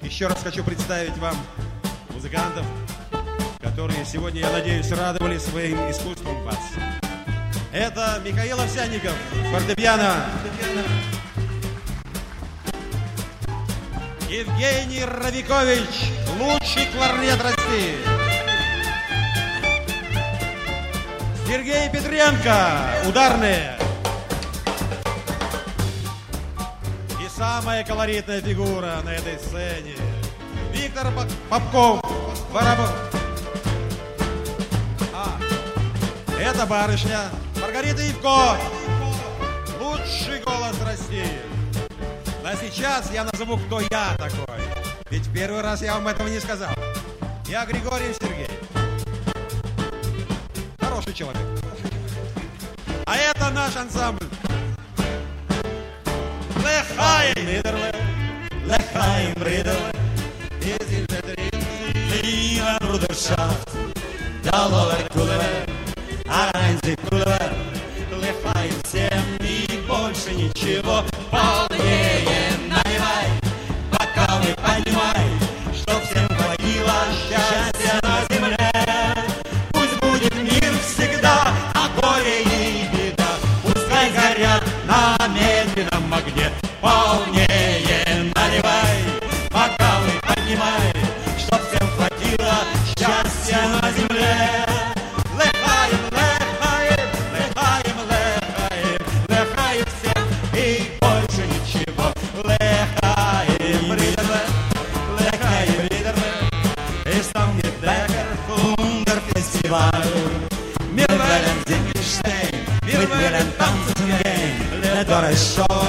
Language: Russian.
Еще раз хочу представить вам музыкантов, которые сегодня, я надеюсь, радовали своим искусством вас. Это Михаил Овсянников, фортепиано. Евгений Равикович, лучший кларнет России. Сергей Петренко, ударные. И самая колоритная фигура на этой сцене — Виктор Попков, барабан. Это барышня Маргарита Ивко, лучший голос России. А сейчас я назову, кто я такой. Ведь в первый раз я вам этого не сказал. Я Григорьев Сергей. Хороший человек. А это наш ансамбль. Лехаим Ридерле, Лехаим Ридерле, Лива Брудершафт, Даловер Кулевер, Аранзи Кулевер, Лехаим всем и больше ничего. Полнее наливай, бокалы поднимай, чтоб всем хватило счастья на земле. Пусть будет мир всегда, а горе и беда пускай горят на медленном огне. Полнее наливай, бокалы поднимай, чтоб всем хватило счастья на земле. Лехаим, лехаим, лехаим, лехаим, лехаим всем и больше ничего. Лехаим, ридерле, лехаим, ридерле, ist am Gedecker von der Festival. Wir wollen singen stehen, wir wollen tanzen gehen, der Dorre Show.